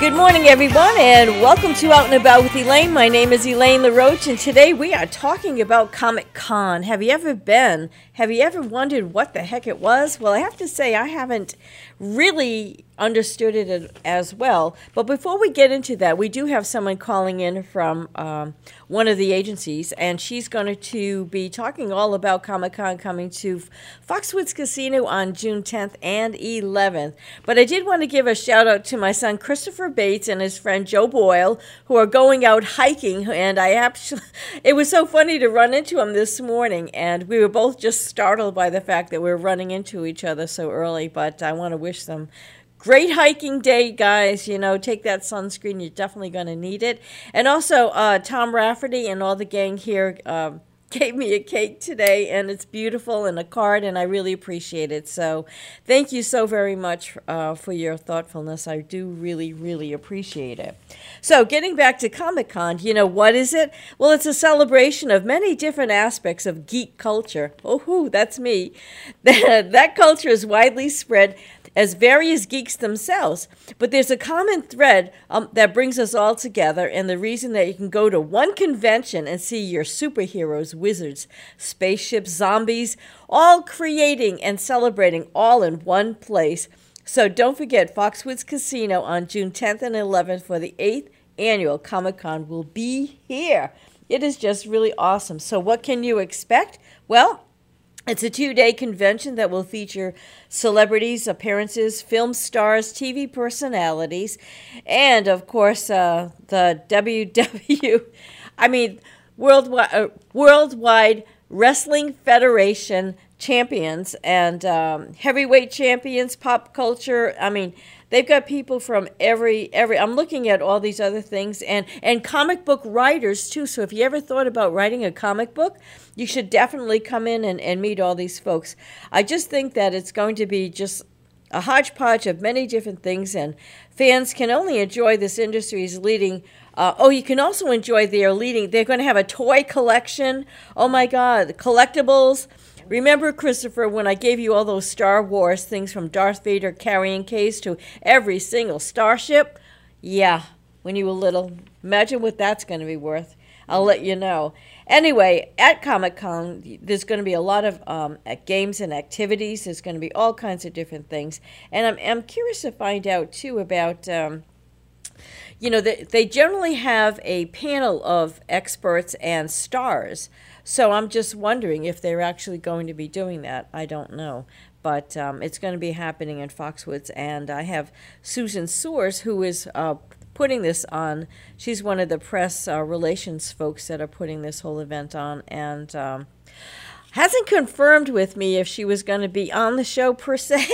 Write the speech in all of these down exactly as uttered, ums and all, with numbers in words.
Good morning, everyone, and welcome to Out and About with Elaine. My name is Elaine LaRoche, and today we are talking about Comic-Con. Have you ever been? Have you ever wondered what the heck it was? Well, I have to say I haven't really understood it as well. But before we get into that, we do have someone calling in from um, one of the agencies, and she's going to be talking all about Comic-Con coming to Foxwoods Casino on June tenth and eleventh. But I did want to give a shout out to my son Christopher Bates and his friend Joe Boyle, who are going out hiking, and I actually, it was so funny to run into them this morning, and we were both just startled by the fact that we're running into each other so early. But I want to wish them great hiking day, guys. You know, take that sunscreen. You're definitely going to need it. And also, uh, Tom Rafferty and all the gang here uh, gave me a cake today, and it's beautiful, and a card, and I really appreciate it. So thank you so very much uh, for your thoughtfulness. I do really, really appreciate it. So getting back to Comic-Con, you know, what is it? Well, it's a celebration of many different aspects of geek culture. Oh, that's me. That culture is widely spread as various geeks themselves. But there's a common thread um, that brings us all together, and the reason that you can go to one convention and see your superheroes, wizards, spaceships, zombies, all creating and celebrating all in one place. So don't forget, Foxwoods Casino on June tenth and eleventh for the eighth annual Comic-Con will be here. It is just really awesome. So what can you expect? Well, it's a two-day convention that will feature celebrities, appearances, film stars, T V personalities, and, of course, uh, the W W, I mean, Worldwide, uh, Worldwide Wrestling Federation champions and um, heavyweight champions, pop culture. I mean, they've got people from every, every, I'm looking at all these other things, and, and comic book writers, too. So if you ever thought about writing a comic book, you should definitely come in and, and meet all these folks. I just think that it's going to be just a hodgepodge of many different things, and fans can only enjoy this industry's leading. Uh, oh, you can also enjoy their leading. They're going to have a toy collection. Oh, my God, collectibles. Remember, Christopher, when I gave you all those Star Wars things from Darth Vader carrying case to every single starship? Yeah, when you were little. Imagine what that's going to be worth. I'll let you know. Anyway, at Comic-Con, there's going to be a lot of um, games and activities. There's going to be all kinds of different things. And I'm, I'm curious to find out, too, about, um, you know, they, they generally have a panel of experts and stars. So I'm just wondering if they're actually going to be doing that. I don't know. But um, it's going to be happening in Foxwoods. And I have Susan Soers, who is uh, putting this on. She's one of the press uh, relations folks that are putting this whole event on. And um, hasn't confirmed with me if she was going to be on the show per se.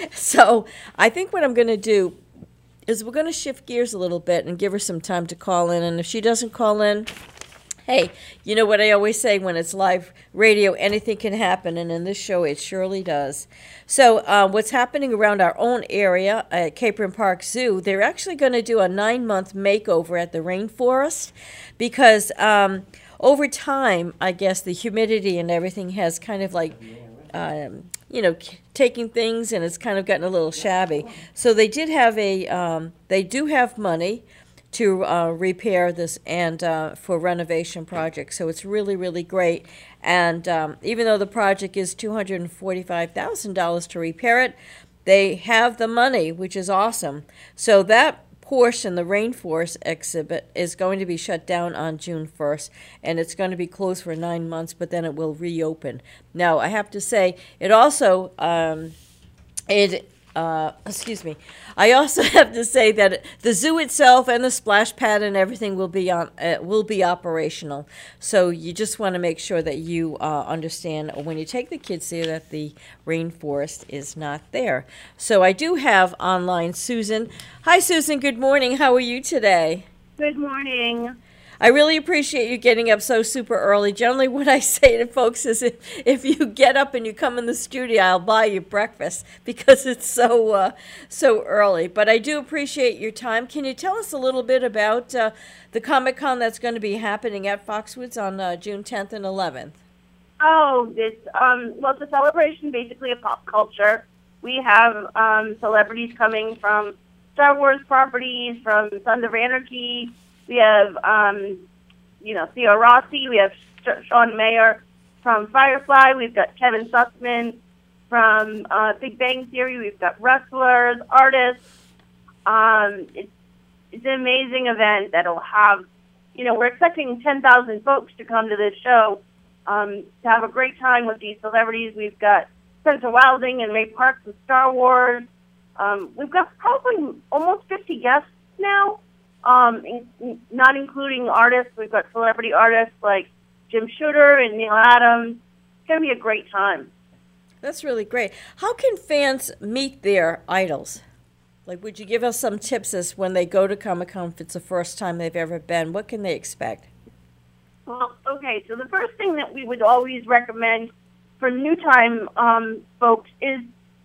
So I think what I'm going to do is we're going to shift gears a little bit and give her some time to call in. And if she doesn't call in, hey, you know what I always say, when it's live radio, anything can happen, and in this show it surely does. So uh, what's happening around our own area at Capron Park Zoo, they're actually going to do a nine-month makeover at the rainforest because um, over time, I guess, the humidity and everything has kind of like, um, you know, taking things, and it's kind of gotten a little shabby. So they did have a, um, they do have money to uh, repair this and uh, for renovation projects. So it's really, really great. And um, even though the project is two hundred forty-five thousand dollars to repair it, they have the money, which is awesome. So that portion, the rainforest exhibit, is going to be shut down on June first, and it's going to be closed for nine months, but then it will reopen. Now, I have to say, it also, um, it Uh, excuse me. I also have to say that the zoo itself and the splash pad and everything will be on uh, will be operational. So you just want to make sure that you uh, understand when you take the kids there that the rainforest is not there. So I do have online Susan. Hi, Susan. Good morning. How are you today? Good morning. I really appreciate you getting up so super early. Generally, what I say to folks is if, if you get up and you come in the studio, I'll buy you breakfast because it's so uh, so early. But I do appreciate your time. Can you tell us a little bit about uh, the Comic-Con that's going to be happening at Foxwoods on uh, June tenth and eleventh? Oh, this um, well, it's a celebration basically of pop culture. We have um, celebrities coming from Star Wars properties, from Sons of Anarchy. We have, um, you know, Theo Rossi. We have Sean Mayer from Firefly. We've got Kevin Sussman from uh, Big Bang Theory. We've got wrestlers, artists. Um, it's, it's an amazing event that'll have, you know, we're expecting ten thousand folks to come to this show um, to have a great time with these celebrities. We've got Spencer Wilding and Ray Parks with Star Wars. Um, we've got probably almost fifty guests now, um, in, not including artists. We've got celebrity artists like Jim Shooter and Neil Adams. It's going to be a great time. That's really great. How can fans meet their idols? Like, would you give us some tips as when they go to Comic-Con, if it's the first time they've ever been? What can they expect? Well, okay, so the first thing that we would always recommend for new time um, folks is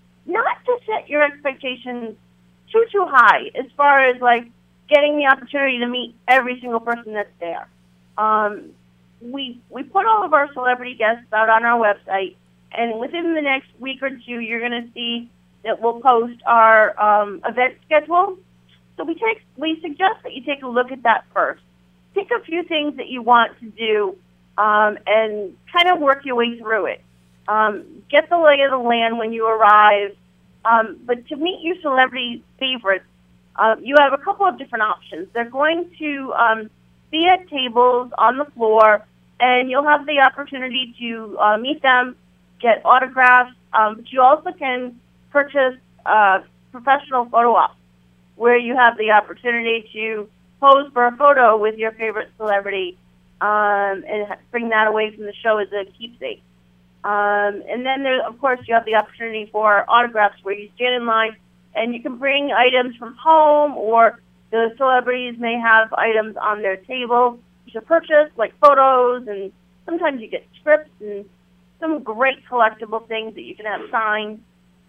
not to set your expectations too, too high as far as, like, getting the opportunity to meet every single person that's there. Um, we, we put all of our celebrity guests out on our website, and within the next week or two, you're going to see that we'll post our um, event schedule. So we take we suggest that you take a look at that first. Pick a few things that you want to do um, and kind of work your way through it. Um, get the lay of the land when you arrive. Um, but to meet your celebrity favorites, uh, you have a couple of different options. They're going to um, be at tables on the floor, and you'll have the opportunity to uh, meet them, get autographs, um, but you also can purchase uh, professional photo ops, where you have the opportunity to pose for a photo with your favorite celebrity um, and bring that away from the show as a keepsake. Um, and then, there, of course, you have the opportunity for autographs where you stand in line and you can bring items from home, or the celebrities may have items on their table to purchase, like photos, and sometimes you get scripts and some great collectible things that you can have signed.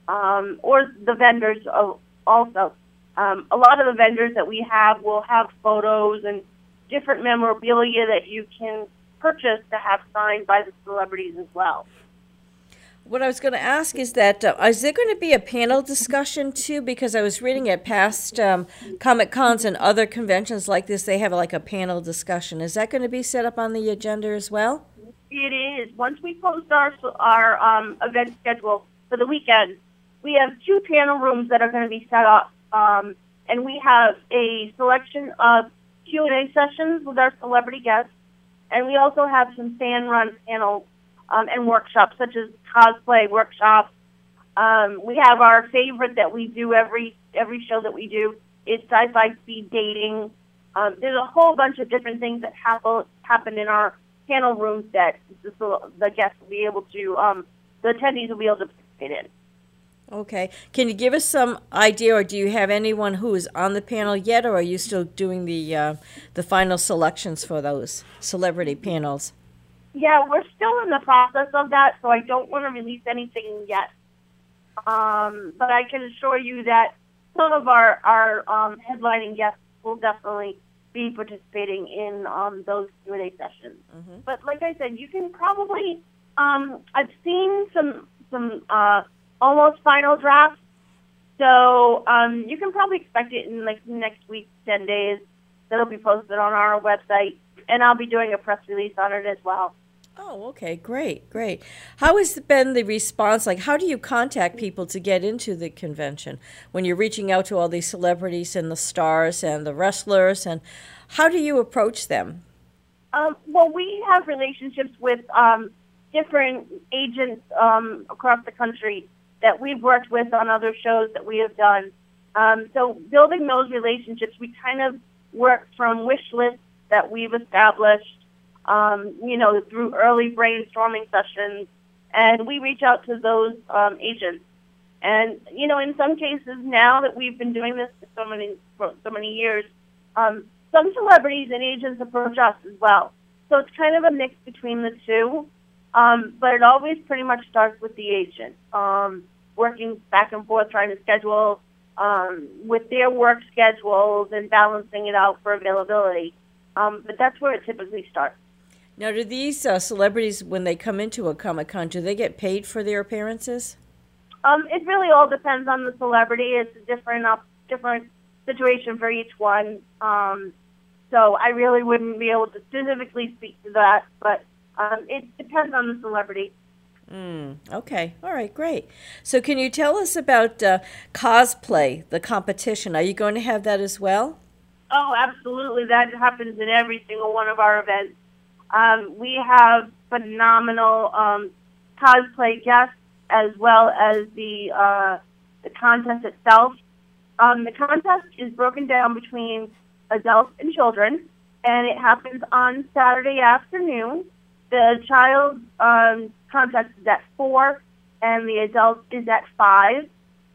Um, or the vendors also. Um, a lot of the vendors that we have will have photos and different memorabilia that you can purchase to have signed by the celebrities as well. What I was going to ask is that, uh, is there going to be a panel discussion too? Because I was reading at past um, Comic-Cons and other conventions like this, they have like a panel discussion. Is that going to be set up on the agenda as well? It is. Once we post our, our um, event schedule for the weekend, we have two panel rooms that are going to be set up, um, and we have a selection of Q and A sessions with our celebrity guests, and we also have some fan-run panels um, and workshops, such as cosplay workshops. Um, we have our favorite that we do every every show that we do is sci-fi speed dating. Um, there's a whole bunch of different things that happen happen in our panel rooms that the, the guests will be able to, um, the attendees will be able to participate in. Okay. Can you give us some idea, or do you have anyone who is on the panel yet, or are you still doing the uh, the final selections for those celebrity panels? Yeah, we're still in the process of that, so I don't want to release anything yet. Um, but I can assure you that some of our, our um, headlining guests will definitely be participating in um, those Q and A sessions. Mm-hmm. But like I said, you can probably, um, I've seen some, some uh, almost final drafts, so um, you can probably expect it in like next week, ten days. That'll be posted on our website, and I'll be doing a press release on it as well. Oh, okay, great, great. How has been the response? Like, how do you contact people to get into the convention when you're reaching out to all these celebrities and the stars and the wrestlers, and how do you approach them? Um, well, we have relationships with um, different agents um, across the country that we've worked with on other shows that we have done. Um, so building those relationships, we kind of work from wish lists that we've established, um, you know, through early brainstorming sessions, and we reach out to those um, agents. And, you know, in some cases now that we've been doing this for so many, for so many years, um, some celebrities and agents approach us as well. So it's kind of a mix between the two, um, but it always pretty much starts with the agent, um, working back and forth, trying to schedule um, with their work schedules and balancing it out for availability. Um, but that's where it typically starts. Now, do these uh, celebrities, when they come into a Comic-Con, do they get paid for their appearances? Um, it really all depends on the celebrity. It's a different, uh, different situation for each one. Um, so I really wouldn't be able to specifically speak to that, but um, it depends on the celebrity. Mm, okay. All right, great. So can you tell us about uh, cosplay, the competition? Are you going to have that as well? Oh, absolutely. That happens in every single one of our events. Um, we have phenomenal um, cosplay guests as well as the uh, the contest itself. Um, the contest is broken down between adults and children, and it happens on Saturday afternoon. The child um, contest is at four, and the adult is at five.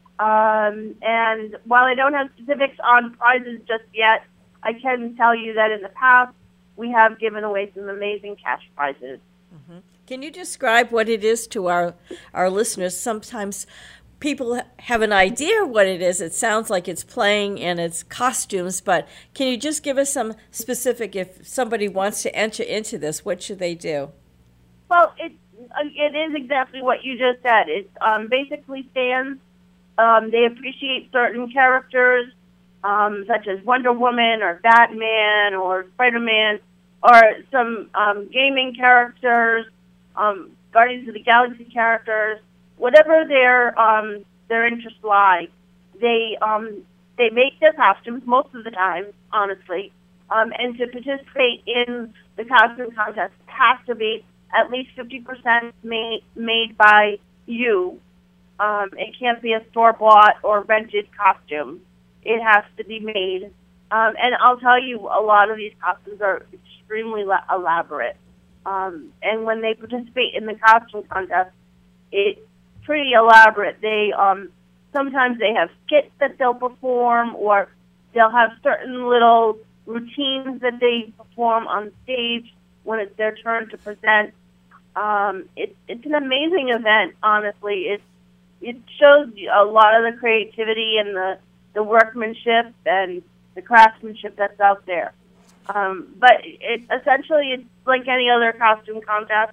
Um, and while I don't have specifics on prizes just yet, I can tell you that in the past we have given away some amazing cash prizes. Mm-hmm. Can you describe what it is to our our listeners? Sometimes people have an idea what it is. It sounds like it's playing and it's costumes, but can you just give us some specific, if somebody wants to enter into this, what should they do? Well, it, it is exactly what you just said. It's um, basically fans. Um, they appreciate certain characters, um, such as Wonder Woman or Batman or Spider-Man, or some um, gaming characters, um, Guardians of the Galaxy characters. Whatever their um, their interests lie, they um, they make their costumes most of the time, honestly. Um, and to participate in the costume contest, it has to be at least fifty percent made made by you. Um, it can't be a store-bought or rented costume. It has to be made. Um, and I'll tell you, a lot of these costumes are extremely la- elaborate. Um, and when they participate in the costume contest, it's pretty elaborate. They um, sometimes they have skits that they'll perform, or they'll have certain little routines that they perform on stage when it's their turn to present. Um, it, it's an amazing event, honestly. It's It shows a lot of the creativity and the, the workmanship and the craftsmanship that's out there. Um, but it, essentially, it's like any other costume contest.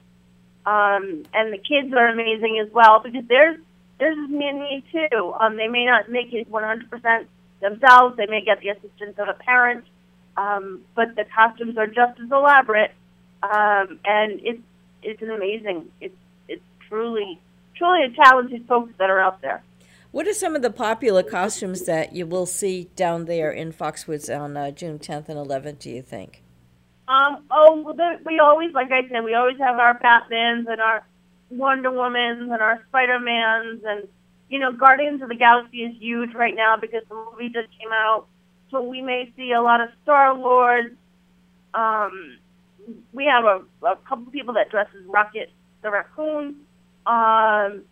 Um, and the kids are amazing as well, because there's there's many too. Um, they may not make it one hundred percent themselves. They may get the assistance of a parent. Um, but the costumes are just as elaborate. Um, and it's it's an amazing. It's it's truly. truly talented folks that are out there. What are some of the popular costumes that you will see down there in Foxwoods on uh, June tenth and eleventh, do you think? Um, oh, well, the, we always, like I said, we always have our Batmans and our Wonder Womans and our Spider-Mans, and, you know, Guardians of the Galaxy is huge right now because the movie just came out, so we may see a lot of Star-Lords. Um, we have a, a couple people that dress as Rocket the Raccoon. Um,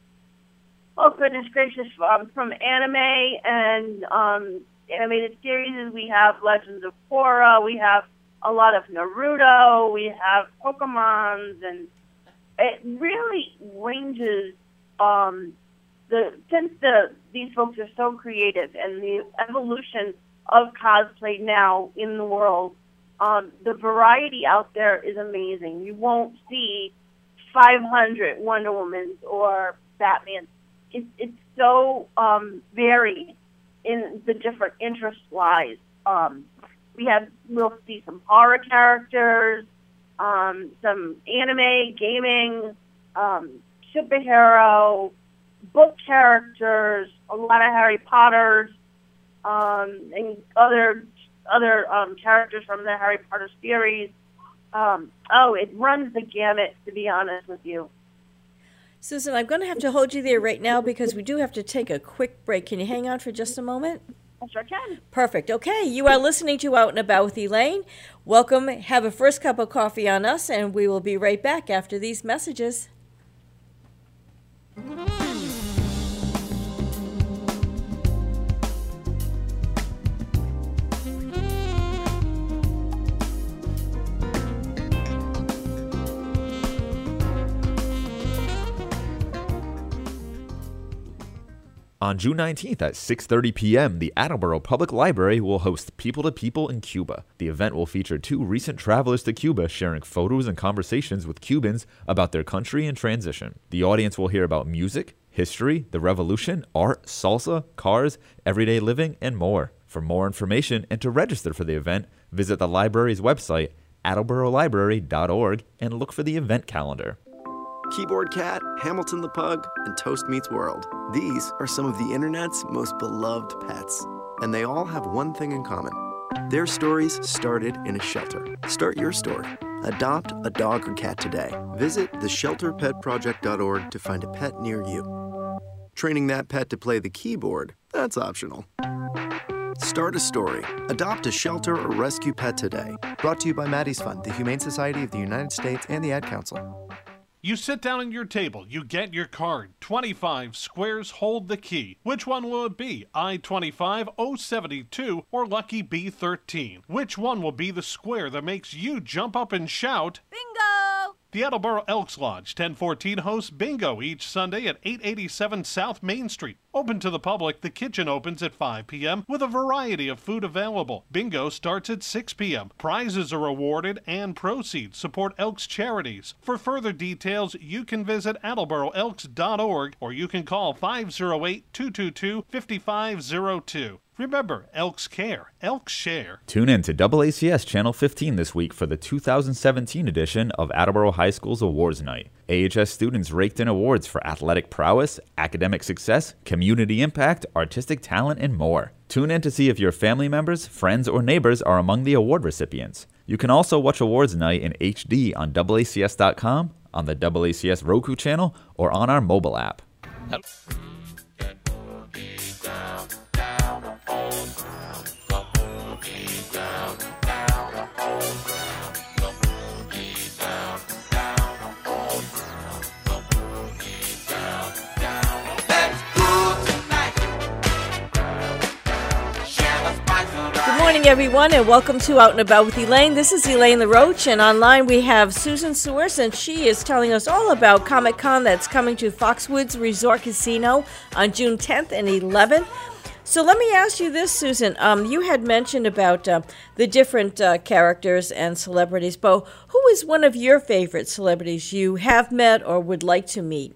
oh goodness gracious, um, from anime and um, animated series, we have Legends of Korra, we have a lot of Naruto, we have Pokemons, and it really ranges. Um, the since the these folks are so creative, and the evolution of cosplay now in the world, um, the variety out there is amazing. You won't see five hundred Wonder Womans or Batman. It's it's so um, varied in the different interest lies. Um, we have we'll see some horror characters, um, some anime, gaming, um, superhero, book characters, a lot of Harry Potters, um, and other other um, characters from the Harry Potter series. Um, oh, it runs the gamut, to be honest with you. Susan, I'm going to have to hold you there right now because we do have to take a quick break. Can you hang on for just a moment? I sure can. Perfect. Okay, you are listening to Out and About with Elaine. Welcome. Have a first cup of coffee on us, and we will be right back after these messages. On June nineteenth at six thirty p.m., the Attleboro Public Library will host People to People in Cuba. The event will feature two recent travelers to Cuba sharing photos and conversations with Cubans about their country and transition. The audience will hear about music, history, the revolution, art, salsa, cars, everyday living, and more. For more information and to register for the event, visit the library's website, attleboro library dot org, and look for the event calendar. Keyboard Cat, Hamilton the Pug, and Toast Meets World. These are some of the internet's most beloved pets. And they all have one thing in common. Their stories started in a shelter. Start your story. Adopt a dog or cat today. Visit the shelter pet project dot org to find a pet near you. Training that pet to play the keyboard, that's optional. Start a story. Adopt a shelter or rescue pet today. Brought to you by Maddie's Fund, the Humane Society of the United States, and the Ad Council. You sit down at your table, you get your card. twenty-five squares hold the key. Which one will it be? I twenty-five, O seventy-two, or Lucky B thirteen? Which one will be the square that makes you jump up and shout, Bingo! The Attleboro Elks Lodge, ten fourteen, hosts bingo each Sunday at eight eighty-seven South Main Street. Open to the public, the kitchen opens at five p.m. with a variety of food available. Bingo starts at six p.m. Prizes are awarded and proceeds support Elks charities. For further details, you can visit attleboro elks dot org or you can call five oh eight, two two two, five five oh two. Remember, Elks care, Elks share. Tune in to A A C S Channel fifteen this week for the two thousand seventeen edition of Attleboro High School's Awards Night. A H S students raked in awards for athletic prowess, academic success, community impact, artistic talent, and more. Tune in to see if your family members, friends, or neighbors are among the award recipients. You can also watch Awards Night in H D on A A C S dot com, on the A A C S Roku channel, or on our mobile app. Yep. Good morning, everyone, and welcome to Out and About with Elaine. This is Elaine LaRoche, and online we have Susan Sewers, and she is telling us all about Comic-Con that's coming to Foxwoods Resort Casino on June tenth and eleventh. So let me ask you this, Susan. Um, you had mentioned about uh, the different uh, characters and celebrities, but who is one of your favorite celebrities you have met or would like to meet?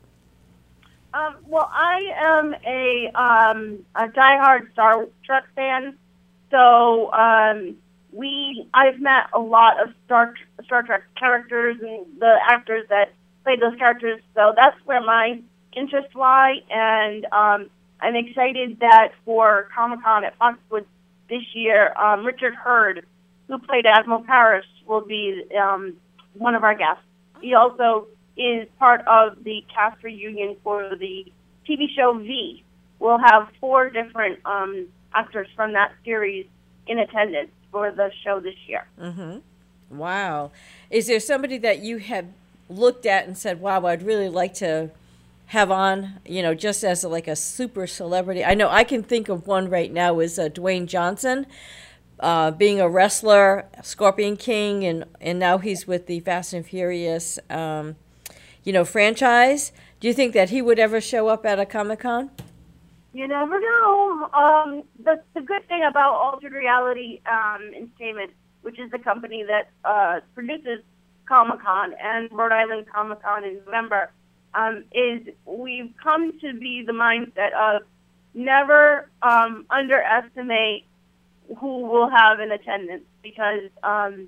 Um, well, I am a, um, a diehard Star Trek fan. So um, we, I've met a lot of Star Star Trek characters and the actors that play those characters. So that's where my interests lie, and um, I'm excited that for Comic-Con at Foxwoods this year, um, Richard Hurd, who played Admiral Paris, will be um, one of our guests. He also is part of the cast reunion for the T V show V. We'll have four different um, actors from that series in attendance for the show this year. Mm-hmm. Wow. Is there somebody that you have looked at and said, wow, I'd really like to have on, you know, just as a, like a super celebrity? I know I can think of one right now is uh, Dwayne Johnson, uh, being a wrestler, Scorpion King, and, and now he's with the Fast and Furious, um, you know, franchise. Do you think that he would ever show up at a Comic-Con? You never know. Um, the, the good thing about Altered Reality um, Entertainment, which is the company that uh, produces Comic-Con and Rhode Island Comic-Con in November, um, is we've come to be the mindset of never um, underestimate who will have in attendance, because um,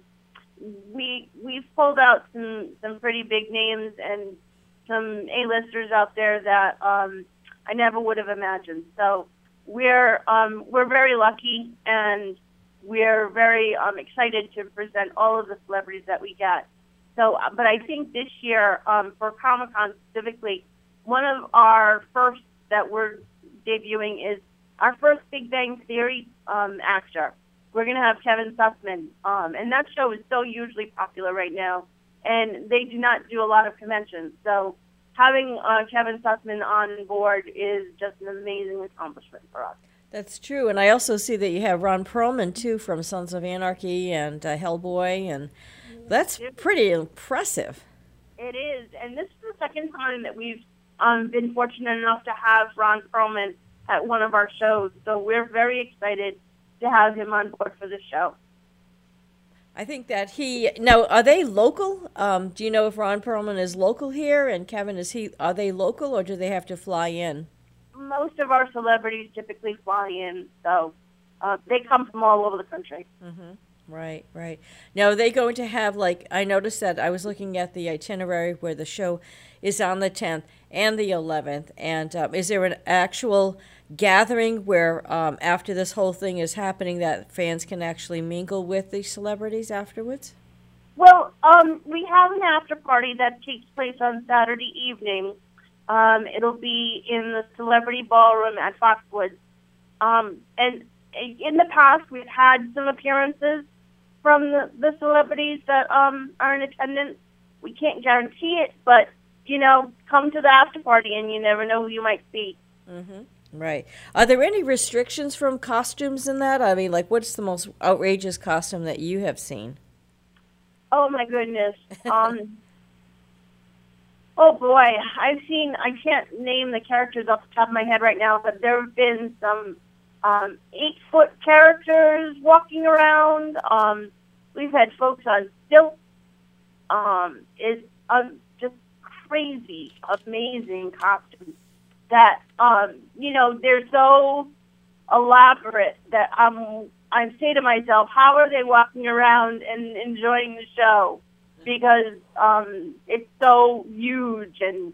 we we've pulled out some some pretty big names and some A-listers out there that um, I never would have imagined. So we're um, we're very lucky, and we're very um, excited to present all of the celebrities that we get. So, but I think this year um, for Comic-Con specifically, one of our first that we're debuting is our first Big Bang Theory um, actor. We're going to have Kevin Sussman, um, and that show is so hugely popular right now, and they do not do a lot of conventions. So having uh, Kevin Sussman on board is just an amazing accomplishment for us. That's true, and I also see that you have Ron Perlman, too, from Sons of Anarchy and uh, Hellboy, and that's pretty impressive. It is, and this is the second time that we've um, been fortunate enough to have Ron Perlman at one of our shows, so we're very excited to have him on board for this show. I think that he, now, are they local? Um, do you know if Ron Perlman is local here, and Kevin, is he, are they local, or do they have to fly in? Most of our celebrities typically fly in, so uh, they come from all over the country. Mm-hmm. Right, right. Now, are they going to have, like, I noticed that I was looking at the itinerary where the show is on the tenth and the eleventh, and um, is there an actual gathering where um, after this whole thing is happening that fans can actually mingle with the celebrities afterwards? Well, um, we have an after party that takes place on Saturday evening. Um, it'll be in the Celebrity Ballroom at Foxwoods. Um, and in the past, we've had some appearances from the, the celebrities that um, are in attendance. We can't guarantee it, but, you know, come to the after party and you never know who you might see. Mm-hmm. Right. Are there any restrictions from costumes in that? I mean, like, what's the most outrageous costume that you have seen? Oh, my goodness. Um, oh, boy. I've seen, I can't name the characters off the top of my head right now, but there have been some um, eight-foot characters walking around. Um, we've had folks on stilts. Um, it's um, just crazy, amazing costumes that, um, you know, they're so elaborate that I'm, I say to myself, how are they walking around and enjoying the show? Because um, it's so huge and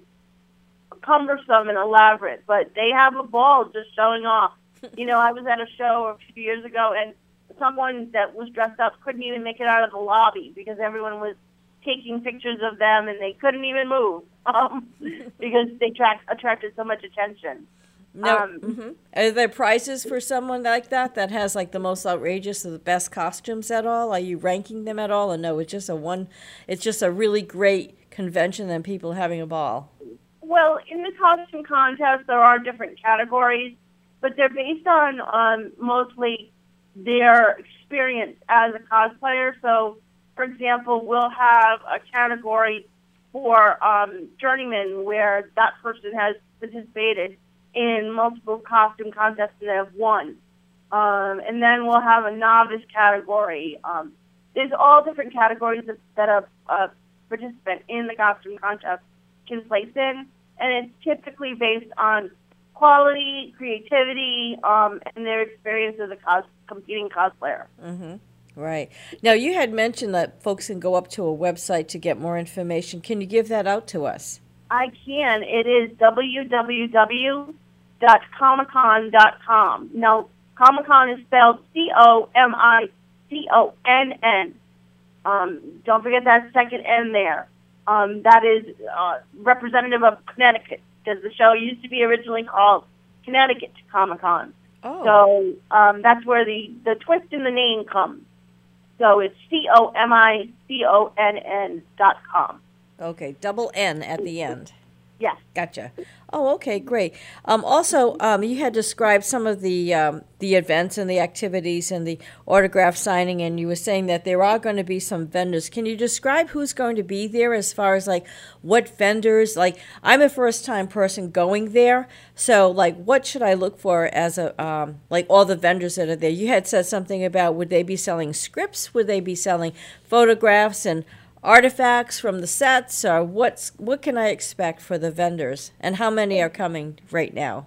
cumbersome and elaborate, but they have a ball just showing off. You know, I was at a show a few years ago, and someone that was dressed up couldn't even make it out of the lobby because everyone was taking pictures of them, and they couldn't even move um, because they track, attracted so much attention. No, Um, mm-hmm. Are there prizes for someone like that that has like the most outrageous or the best costumes at all? Are you ranking them at all, or no? It's just a one. It's just a really great convention and people having a ball. Well, in the costume contest, there are different categories, but they're based on um, mostly their experience as a cosplayer. So, for example, we'll have a category for um, journeyman where that person has participated in multiple costume contests and have won. Um, and then we'll have a novice category. Um, there's all different categories that, that a, a participant in the costume contest can place in, and it's typically based on quality, creativity, um, and their experience as a cos- competing cosplayer. Mm-hmm. Right. Now, you had mentioned that folks can go up to a website to get more information. Can you give that out to us? I can. It is w w w dot comic con dot com. Now, Comic-Con is spelled C O M I C O N N. Um, don't forget that second N there. Um, that is uh, representative of Connecticut, because the show used to be originally called Connecticut Comic-Con. Oh. So um, that's where the, the twist in the name comes. So it's C O M I C O N N dot com. Okay, double N at the end. Yes. Gotcha. Oh, okay, great. Um, also, um, you had described some of the um, the events and the activities and the autograph signing, and you were saying that there are going to be some vendors. Can you describe who's going to be there as far as, like, what vendors? Like, I'm a first-time person going there, so, like, what should I look for as a, um, like, all the vendors that are there? You had said something about would they be selling scripts? Would they be selling photographs and artifacts from the sets, or what's what can I expect for the vendors, and how many are coming right now?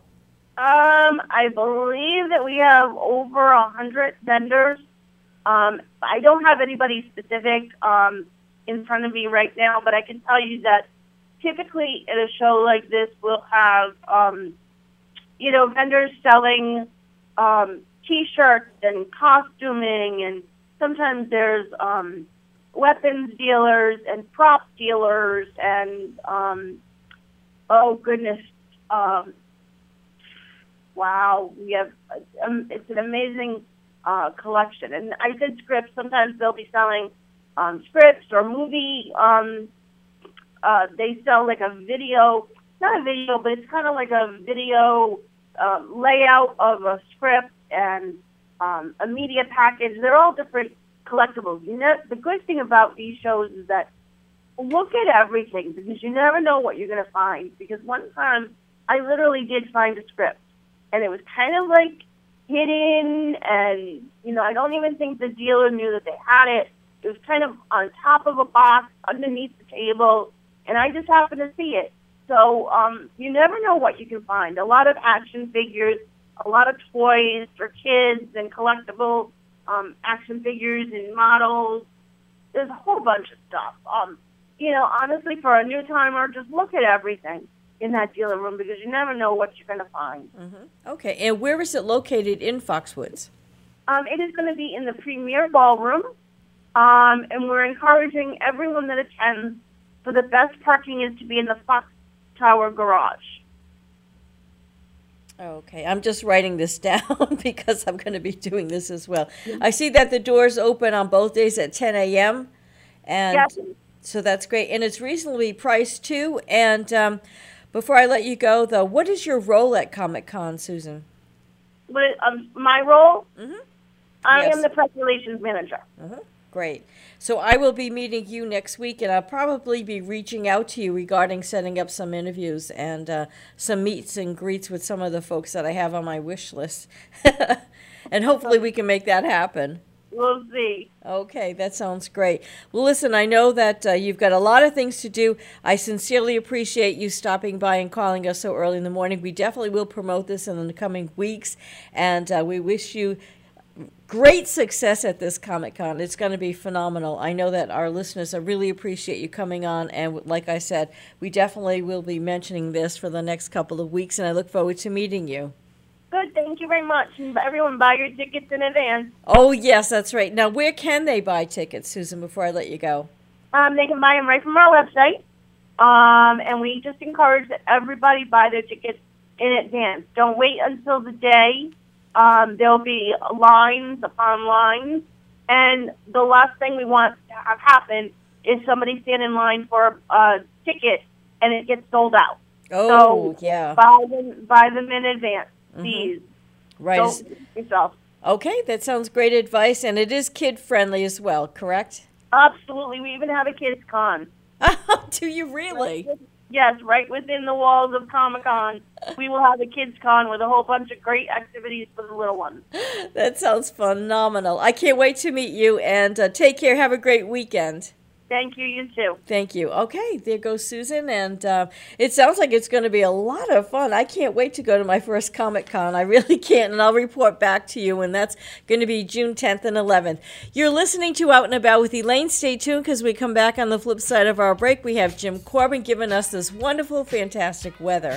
Um, I believe that we have over a hundred vendors. Um, I don't have anybody specific um, in front of me right now, but I can tell you that typically at a show like this, we'll have um, you know vendors selling um, T-shirts and costuming, and sometimes there's um, weapons dealers and prop dealers and, um, oh, goodness, um, wow, we have, um, it's an amazing uh, collection. And I said scripts. Sometimes they'll be selling um, scripts or movie. Um, uh, they sell like a video, not a video, but it's kind of like a video uh, layout of a script and um, a media package. They're all different collectibles. You know, the good thing about these shows is that look at everything, because you never know what you're going to find. Because one time I literally did find a script, and it was kind of like hidden, and you know, I don't even think the dealer knew that they had it. It was kind of on top of a box underneath the table, and I just happened to see it. So um, you never know what you can find. A lot of action figures a lot of toys for kids and collectible um, action figures and models. There's a whole bunch of stuff. Um, you know, honestly, for a new timer, just look at everything in that dealer room because you never know what you're going to find. Mm-hmm. Okay, and where is it located in Foxwoods? Um, it is going to be in the Premier Ballroom, um, and we're encouraging everyone that attends for the best parking is to be in the Fox Tower Garage. Okay, I'm just writing this down because I'm going to be doing this as well. I see that the doors open on both days at ten a.m. and Yes. so that's great, and it's reasonably priced too. And um, before I let you go, though, what is your role at Comic-Con, Susan? But, um, my role, Mm-hmm. I Yes. am the press relations manager. Uh-huh. Great. So I will be meeting you next week, and I'll probably be reaching out to you regarding setting up some interviews and uh, some meets and greets with some of the folks that I have on my wish list. And hopefully we can make that happen. We'll see. Okay, that sounds great. Well, listen, I know that uh, you've got a lot of things to do. I sincerely appreciate you stopping by and calling us so early in the morning. We definitely will promote this in the coming weeks, and uh, we wish you great success at this Comic-Con. It's going to be phenomenal. I know that our listeners I really appreciate you coming on, and like I said, we definitely will be mentioning this for the next couple of weeks, and I look forward to meeting you. Good, thank you very much. And everyone buy your tickets in advance. Oh, yes, that's right. Now, where can they buy tickets, Susan, before I let you go? Um, they can buy them right from our website. Um, and we just encourage that everybody buy their tickets in advance. Don't wait until the day. Um, there'll be lines upon lines. And the last thing we want to have happen is somebody stand in line for a ticket and it gets sold out. Oh, so yeah. Buy them, buy them in advance, please. Right. Don't do it yourself. Okay, that sounds great advice, and it is kid-friendly as well, correct? Absolutely. We even have a kids' con. Do you really? Yes, right within the walls of Comic-Con, we will have a kids' con with a whole bunch of great activities for the little ones. That sounds phenomenal. I can't wait to meet you, and uh, take care. Have a great weekend. Thank you, you too. Thank you. Okay, there goes Susan, and uh, it sounds like it's going to be a lot of fun. I can't wait to go to my first Comic-Con. I really can't, and I'll report back to you, and that's going to be June tenth and eleventh. You're listening to Out and About with Elaine. Stay tuned, because we come back on the flip side of our break. We have Jim Corbin giving us this wonderful, fantastic weather.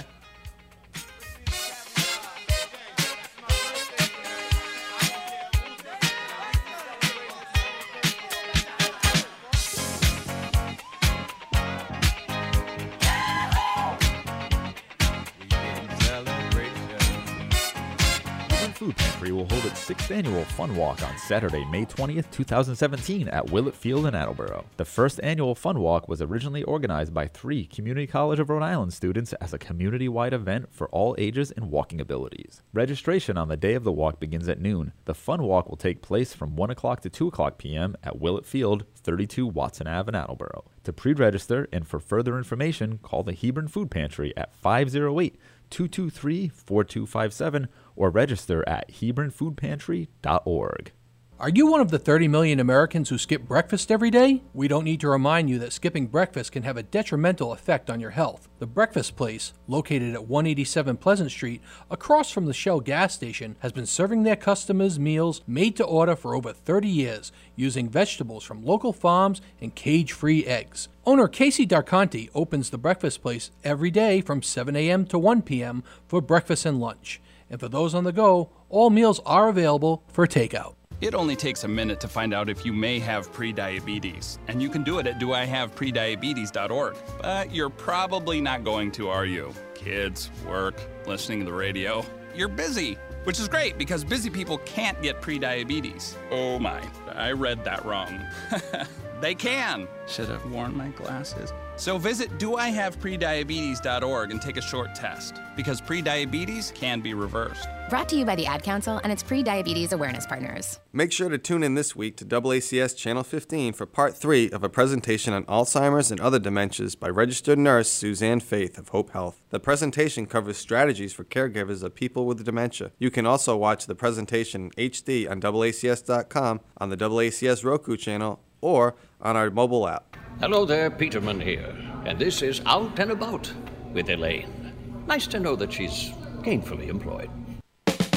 Food Pantry will hold its sixth annual Fun Walk on Saturday, May twentieth, twenty seventeen at Willett Field in Attleboro. The first annual Fun Walk was originally organized by three Community College of Rhode Island students as a community-wide event for all ages and walking abilities. Registration on the day of the walk begins at noon. The Fun Walk will take place from one o'clock to two o'clock p.m. at Willett Field, thirty-two Watson Avenue in Attleboro. To pre-register and for further information, call the Hebron Food Pantry at five oh eight, two two three, four two five seven or register at hebron food pantry dot org. Are you one of the thirty million Americans who skip breakfast every day? We don't need to remind you that skipping breakfast can have a detrimental effect on your health. The Breakfast Place, located at one eighty-seven Pleasant Street, across from the Shell gas station, has been serving their customers meals made to order for over thirty years, using vegetables from local farms and cage-free eggs. Owner Casey Darconti opens the Breakfast Place every day from seven a.m. to one p.m. for breakfast and lunch. And for those on the go, all meals are available for takeout. It only takes a minute to find out if you may have prediabetes, and you can do it at do I have prediabetes dot org. But you're probably not going to, are you? Kids, work, listening to the radio. You're busy, which is great because busy people can't get prediabetes. Oh my, I read that wrong. They can. Should have worn my glasses. So visit do I have prediabetes dot org and take a short test, because prediabetes can be reversed. Brought to you by the Ad Council and its pre-diabetes awareness partners. Make sure to tune in this week to A A C S Channel fifteen for part three of a presentation on Alzheimer's and other dementias by registered nurse Suzanne Faith of Hope Health. The presentation covers strategies for caregivers of people with dementia. You can also watch the presentation in H D on A A C S dot com, on the A A C S Roku channel, or on our mobile app. Hello there, Peterman here, and this is Out and About with Elaine. Nice to know that she's gainfully employed.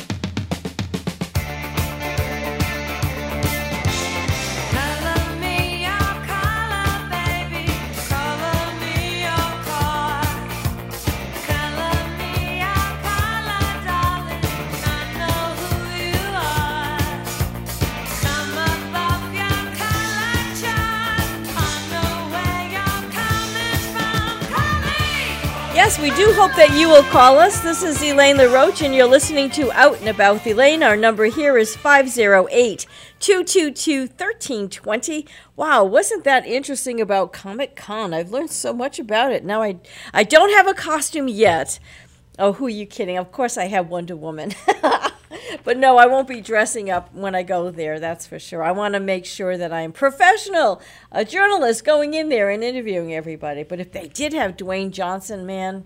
Yes, we do hope that you will call us. This is Elaine LaRoche, and you're listening to Out and About with Elaine. Our number here is five oh eight, two two two, one three two zero. Wow, wasn't that interesting about Comic-Con? I've learned so much about it. Now I, I don't have a costume yet. Oh, who are you kidding? Of course I have Wonder Woman. But no, I won't be dressing up when I go there, that's for sure. I want to make sure that I'm professional, a journalist going in there and interviewing everybody. But if they did have Dwayne Johnson, man,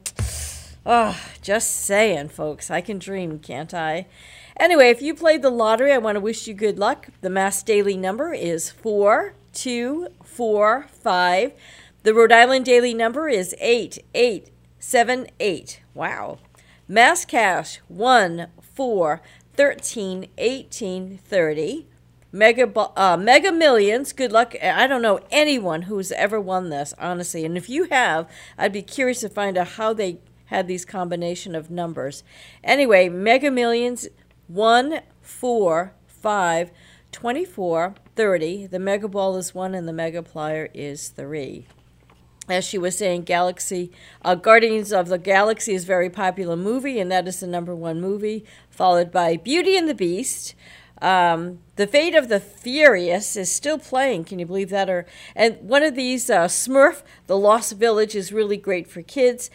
oh, just saying, folks, I can dream, can't I? Anyway, if you played the lottery, I want to wish you good luck. The Mass Daily number is four two four five. The Rhode Island Daily number is eight eight seven eight. Wow. Mass Cash one four thirteen eighteen thirty. Mega uh, Mega Millions. Good luck. I don't know anyone who's ever won this, honestly. And if you have, I'd be curious to find out how they had these combination of numbers. Anyway, Mega Millions one four five twenty-four thirty. The Mega Ball is one and the Mega Plier is three. As she was saying, Galaxy, uh, Guardians of the Galaxy is a very popular movie, and that is the number one movie, followed by Beauty and the Beast. Um, the Fate of the Furious is still playing. Can you believe that? Or and one of these, uh, Smurf, The Lost Village, is really great for kids.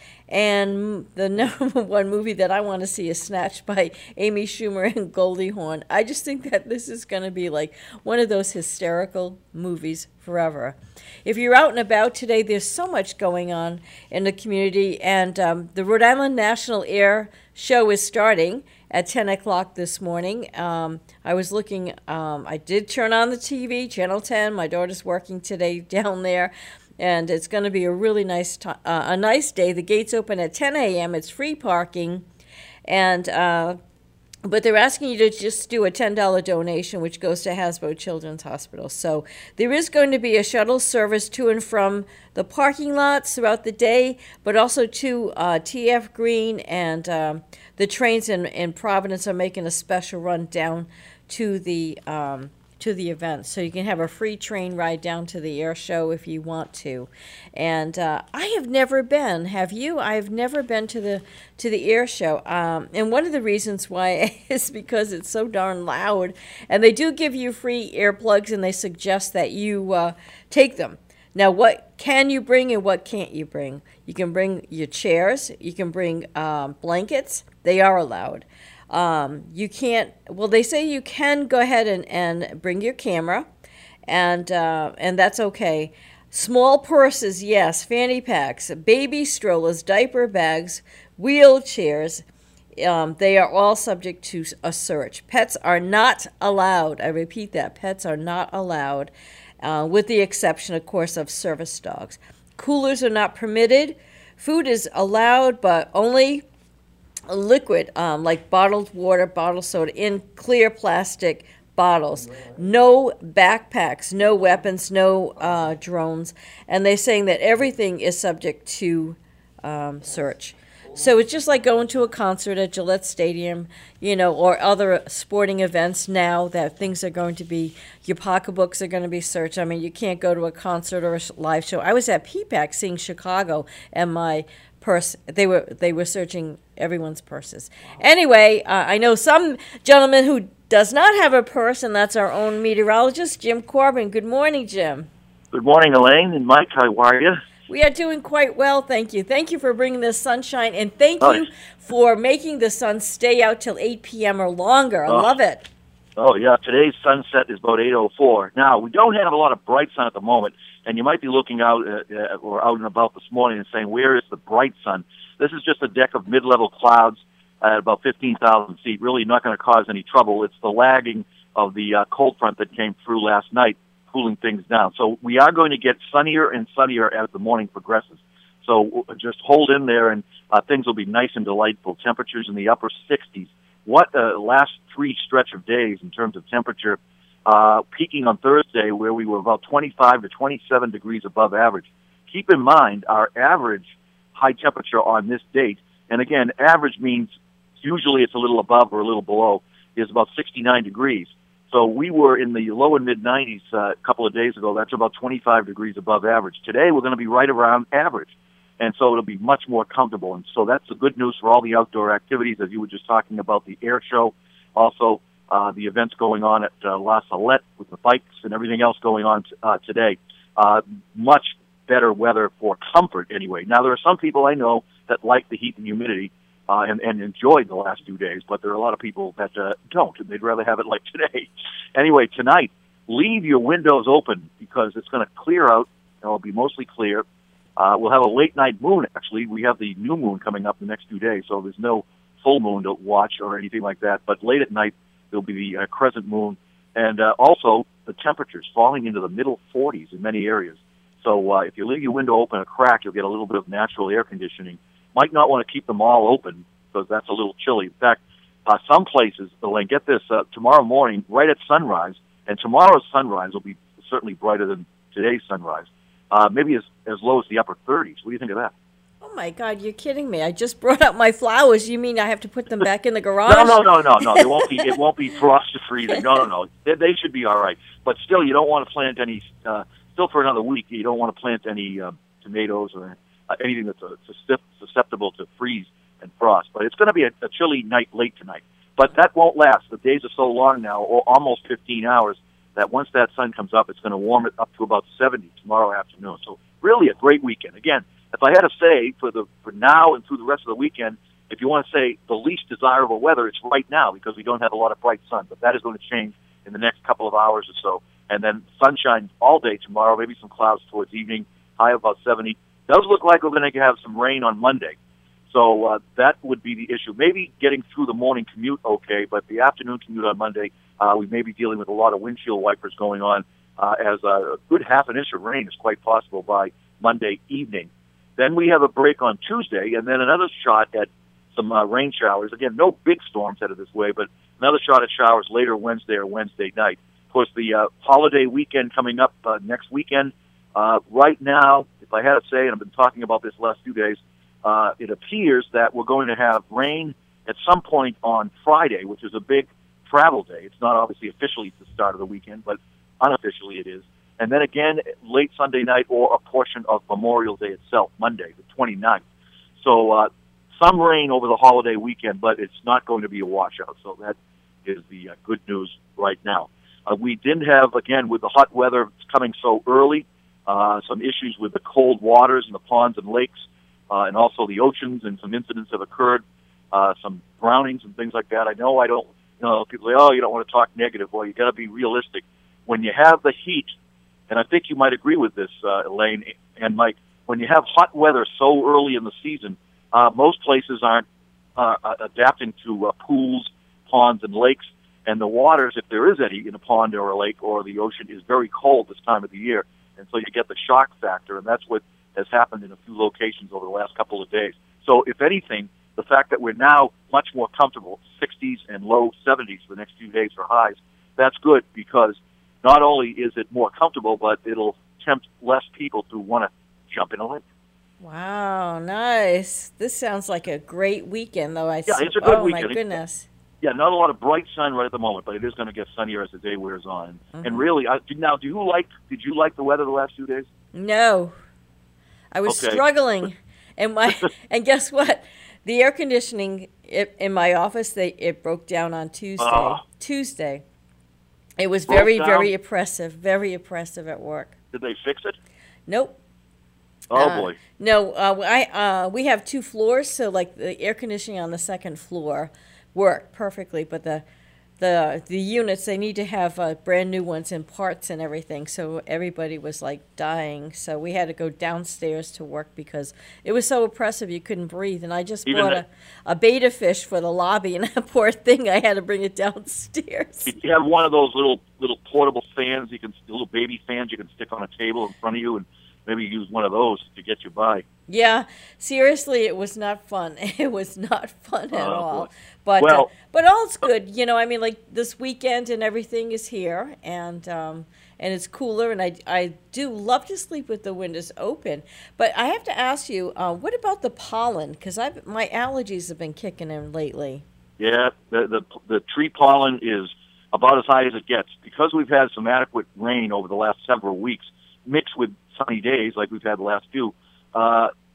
And the number one movie that I want to see is Snatched by Amy Schumer and Goldie Hawn. I just think that this is going to be like one of those hysterical movies forever. If you're out and about today, there's so much going on in the community. And um, the Rhode Island National Air Show is starting at ten o'clock this morning. Um, I was looking, um, I did turn on the T V, Channel ten. My daughter's working today down there. And it's going to be a really nice t- uh, a nice day. The gates open at ten a.m. It's free parking. And uh, but they're asking you to just do a ten dollars donation, which goes to Hasbro Children's Hospital. So there is going to be a shuttle service to and from the parking lots throughout the day, but also to uh, T F Green, and um, the trains in, in Providence are making a special run down to the um, to the event. So you can have a free train ride down to the air show if you want to. And uh, I have never been. Have you? I've never been to the to the air show. Um, and one of the reasons why is because it's so darn loud. And they do give you free earplugs, and they suggest that you uh, take them. Now, what can you bring and what can't you bring? You can bring your chairs. You can bring um, blankets. They are allowed. Um, you can't, well, they say you can go ahead and, and bring your camera, and uh, and that's okay. Small purses, yes, fanny packs, baby strollers, diaper bags, wheelchairs, um, they are all subject to a search. Pets are not allowed. I repeat that, pets are not allowed, uh, with the exception, of course, of service dogs. Coolers are not permitted. Food is allowed, but only liquid, um, like bottled water, bottled soda, in clear plastic bottles. No backpacks, no weapons, no uh, drones. And they're saying that everything is subject to um, search. So it's just like going to a concert at Gillette Stadium, you know, or other sporting events now that things are going to be, your pocketbooks are going to be searched. I mean, you can't go to a concert or a live show. I was at P PAC seeing Chicago, and my purse, they were they were searching everyone's purses. Anyway, uh, I know some gentleman who does not have a purse, and that's our own meteorologist, Jim Corbin. Good morning, Jim. Good morning, Elaine and Mike. How are you? We are doing quite well, thank you. Thank you for bringing the sunshine, and thank oh, you for making the sun stay out till eight p.m. or longer. I oh. love it. Oh, yeah. Today's sunset is about eight oh four. Now, we don't have a lot of bright sun at the moment, and you might be looking out uh, uh, or out and about this morning and saying, where is the bright sun? This is just a deck of mid-level clouds at about fifteen thousand feet, really not going to cause any trouble. It's the lagging of the uh, cold front that came through last night, cooling things down. So we are going to get sunnier and sunnier as the morning progresses. So just hold in there, and uh, things will be nice and delightful. Temperatures in the upper sixties. What a last three stretch of days in terms of temperature, uh, peaking on Thursday where we were about twenty-five to twenty-seven degrees above average. Keep in mind our average high temperature on this date, and again, average means usually it's a little above or a little below, is about sixty-nine degrees. So we were in the low and mid nineties uh, a couple of days ago. That's about twenty-five degrees above average. Today we're going to be right around average. and so it'll be much more comfortable. And so that's the good news for all the outdoor activities, as you were just talking about the air show. Also, uh, the events going on at uh, La Salette with the bikes and everything else going on t- uh, today. Uh, much better weather for comfort anyway. Now, there are some people I know that like the heat and humidity uh, and, and enjoyed the last two days, but there are a lot of people that uh, don't, and they'd rather have it like today. Anyway, tonight, leave your windows open because it's going to clear out. It'll be mostly clear. Uh, we'll have a late-night moon, actually. We have the new moon coming up the next two days, so there's no full moon to watch or anything like that. But late at night, there'll be the uh, crescent moon. And uh, also, the temperatures falling into the middle forties in many areas. So uh, if you leave your window open a crack, you'll get a little bit of natural air conditioning. Might not want to keep them all open because that's a little chilly. In fact, uh, some places, Elaine, get this, uh, tomorrow morning, right at sunrise, and tomorrow's sunrise will be certainly brighter than today's sunrise, uh, maybe as, as low as the upper thirties. What do you think of that? Oh, my God, you're kidding me. I just brought out my flowers. You mean I have to put them back in the garage? no, no, no, no, no. It won't be, it won't be frost to freezing. No, no, no. They, they should be all right. But still, you don't want to plant any, uh, still for another week, you don't want to plant any uh, tomatoes or uh, anything that's uh, susceptible to freeze and frost. But it's going to be a, a chilly night late tonight. But that won't last. The days are so long now, or almost fifteen hours, that once that sun comes up, it's going to warm it up to about seventy tomorrow afternoon. So really a great weekend. Again, if I had to say for the for now and through the rest of the weekend, if you want to say the least desirable weather, it's right now because we don't have a lot of bright sun. But that is going to change in the next couple of hours or so. And then sunshine all day tomorrow, maybe some clouds towards evening, high about seventy. Does look like we're going to have some rain on Monday. So uh, that would be the issue. Maybe getting through the morning commute okay, but the afternoon commute on Monday, uh, we may be dealing with a lot of windshield wipers going on, uh, as a good half an inch of rain is quite possible by Monday evening. Then we have a break on Tuesday, and then another shot at some uh, rain showers. Again, no big storms headed this way, but another shot at showers later Wednesday or Wednesday night. Of course, the uh, holiday weekend coming up uh, next weekend. Uh, right now, if I had to say, and I've been talking about this last few days, uh, it appears that we're going to have rain at some point on Friday, which is a big travel day. It's not obviously officially the start of the weekend, but unofficially it is. And then again, late Sunday night or a portion of Memorial Day itself, Monday, the twenty-ninth. So uh, some rain over the holiday weekend, but it's not going to be a washout. So that is the uh, good news right now. Uh, we didn't have, again, with the hot weather coming so early, uh, some issues with the cold waters in the ponds and lakes, uh, and also the oceans, and some incidents have occurred, uh, some drownings and things like that. I know I don't, you know, people say, oh, you don't want to talk negative. Well, you got to be realistic. When you have the heat, and I think you might agree with this, uh, Elaine and Mike, when you have hot weather so early in the season, uh, most places aren't uh, adapting to uh, pools, ponds, and lakes. And the waters, if there is any in a pond or a lake or the ocean, is very cold this time of the year. And so you get the shock factor, and that's what has happened in a few locations over the last couple of days. So if anything, the fact that we're now much more comfortable, sixties and low seventies for the next few days for highs, that's good because not only is it more comfortable, but it'll tempt less people to want to jump in a lake. Wow, nice. This sounds like a great weekend, though. I yeah, it's a good oh, weekend. my goodness. Yeah, not a lot of bright sun right at the moment, but it is going to get sunnier as the day wears on. Mm-hmm. And really, I, now, do you like? Did you like the weather the last few days? No, I was okay. struggling, and my and guess what? The air conditioning it, in my office they it broke down on Tuesday. Uh, Tuesday, it was very down? very oppressive, very oppressive at work. Did they fix it? Nope. Oh uh, boy. No, uh, I uh, we have two floors, so like the air conditioning on the second floor worked perfectly, but the the the units, they need to have uh, brand new ones and parts and everything, so everybody was like dying. So we had to go downstairs to work because it was so oppressive you couldn't breathe. And I just Even bought a, a beta fish for the lobby, and that poor thing, I had to bring it downstairs. Did you have one of those little little portable fans you can little baby fans you can stick on a table in front of you, and maybe use one of those to get you by? Yeah, seriously, it was not fun. It was not fun at oh, all. Boy. But well, uh, but all's good. You know, I mean, like this weekend and everything is here, and um, and it's cooler, and I, I do love to sleep with the windows open. But I have to ask you, uh, what about the pollen? Because I've my allergies have been kicking in lately. Yeah, the, the the tree pollen is about as high as it gets because we've had some adequate rain over the last several weeks, mixed with sunny days like we've had the last few. Uh,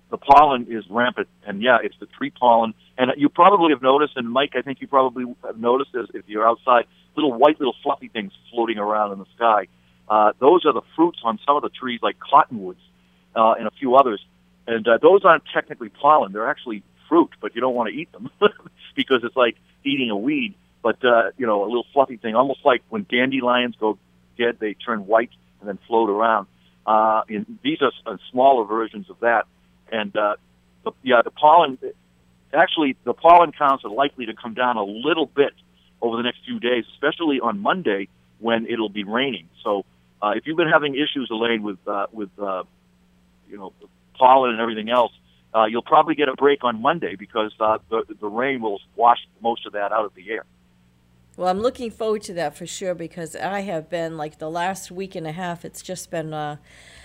the pollen is rampant, and yeah, it's the tree pollen. And you probably have noticed, and Mike, I think you probably have noticed this if you're outside, little white, little fluffy things floating around in the sky. Uh, those are the fruits on some of the trees, like cottonwoods uh, and a few others. And uh, those aren't technically pollen; they're actually fruit, but you don't want to eat them because it's like eating a weed. But uh, you know, a little fluffy thing, almost like when dandelions go dead, they turn white and then float around. Uh, and these are uh, smaller versions of that. And uh, the, yeah, the pollen, actually, the pollen counts are likely to come down a little bit over the next few days, especially on Monday when it'll be raining. So uh, if you've been having issues, Elaine, with uh, with uh, you know pollen and everything else, uh, you'll probably get a break on Monday because uh, the the rain will wash most of that out of the air. Well, I'm looking forward to that for sure because I have been, like the last week and a half, it's just been, uh,